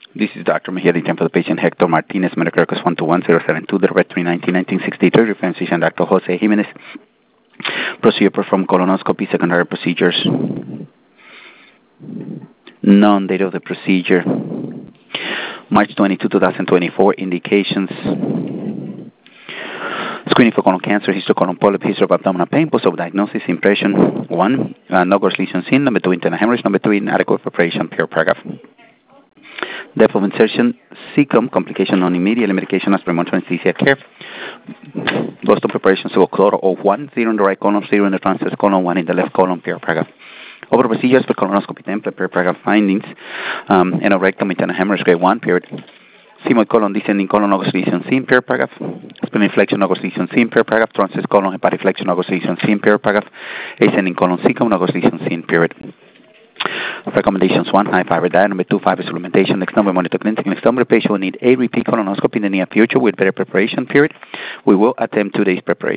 This is Dr. Mejia, the for the patient Hector Martinez, Medicare records 121072, the red 319-1963, reference physician Dr. Jose Jimenez. Procedure performed colonoscopy, secondary procedures. None. Date of the procedure. March 22, 2024. Indications. Screening for colon cancer, history of colon polyp, history of abdominal pain, post of diagnosis, impression. 1. No gross lesion seen. Number 2. Internal hemorrhage. Number 3. Inadequate preparation, pure paragraph. Depth of insertion, cecum, complication on immediate medication, aspirin, monitoring, anesthesia care. Boston preparation, so chloro of 1, 0 in the right column, 0 in the transverse column, 1 in the left column, pure paragraph. Over procedures for colonoscopy template, pure paragraph findings, anorectum, internal hemorrhage, grade 1, period. Sigmoid colon, descending colon, august lesion seen, pure paragraph. Spleen flexion, august lesion seen, pure paragraph. Transverse colon, hepatic flexion, august lesion seen, pure paragraph. Ascending colon, cecum, august lesion seen, period. Recommendations: 1. High fiber diet. Number 2. Fiber supplementation. Next number, monitor clinic. Next number, patient will need a repeat colonoscopy in the near future with better preparation, period. We will attempt 2 days preparation.